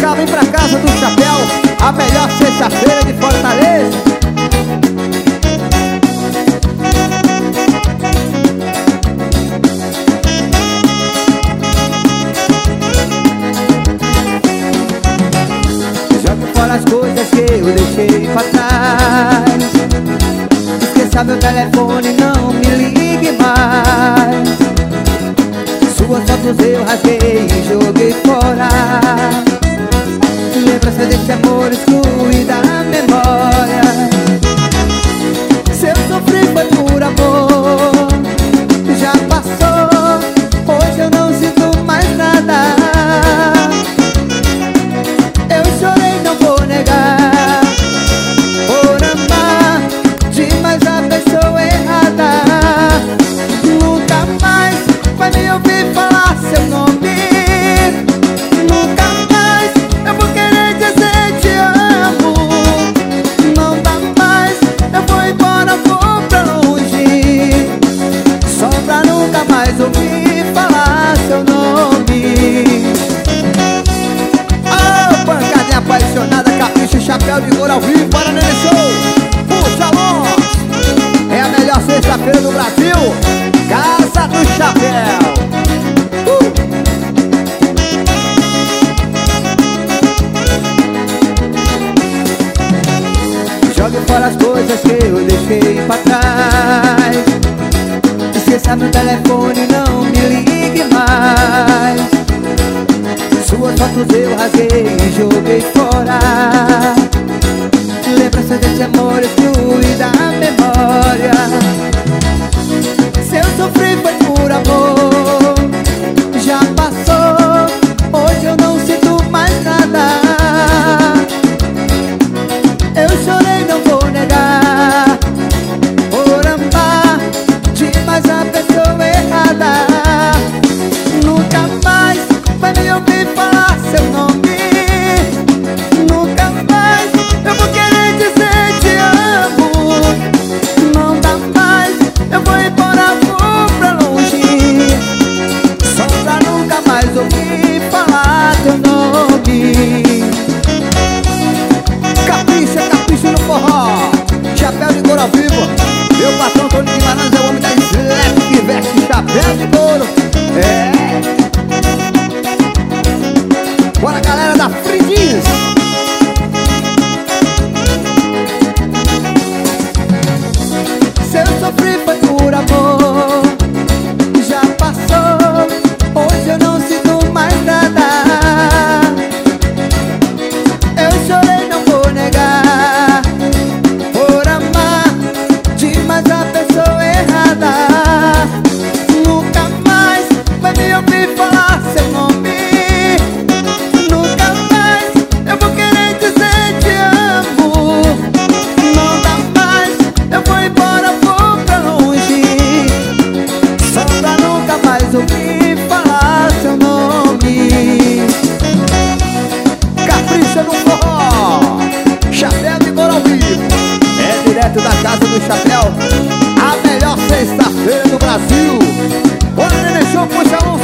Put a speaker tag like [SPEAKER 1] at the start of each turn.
[SPEAKER 1] cá, vem pra casa do chapéu, a melhor sexta-feira de Fortaleza. Jogue fora as coisas que eu deixei pra trás. Esqueça meu telefone, não me ligue mais. Suas fotos eu rasguei e joguei fora. Lembrança desse amor exclui da memória. Se eu sofri foi por amor, já passou, hoje eu não sinto mais nada. Eu chorei, não vou negar, por amar demais a pessoa errada. Nunca mais vai me ouvir falar seu nome. Nunca mais eu vou querer dizer te amo. Não dá mais, eu vou embora, vou pra longe, só pra nunca mais ouvir falar seu nome. Oh, pancadinha apaixonada, capricho e chapéu de couro ao vivo, para Nenê Show. Puxa, Lons, é a melhor sexta-feira do Brasil, Casa do Chapéu. Jogue fora as coisas que eu deixei pra trás. Esqueça meu telefone, não me ligue mais. Suas fotos eu rasguei e joguei fora. Lembrança desse amor exclui da memória. Se eu sofri foi por amor, já passou, hoje eu não sinto mais nada. Eu chorei, não vou negar, por amar demais a pessoa errada. Nunca mais vai me ouvir falar seu nome. Nunca mais eu vou querer dizer te amo. Não dá mais, eu vou embora, vou pra longe, só pra nunca mais ouvir falar teu nome. Capricha, capricha no forró, chapéu de couro ao vivo. Meu patrão Tony Guimarães é o homem da Slap que veste chapéu de couro. É. Bora, galera da Fridis. Se eu sofri foi por amor, já passou, hoje eu não sinto mais nada. Eu chorei, não vou negar, por amar demais a pessoa errada. Nunca mais vai me ouvir falar seu nome. Nunca mais eu vou querer dizer te amo. Não dá mais, eu vou embora, vou pra longe, só pra nunca mais ouvir falar seu nome. Capricha no forró, chapéu de couro ao vivo. É direto da Casa do Chapéu, a melhor sexta-feira do Brasil. Bora, Nenê Show, puxa a mão.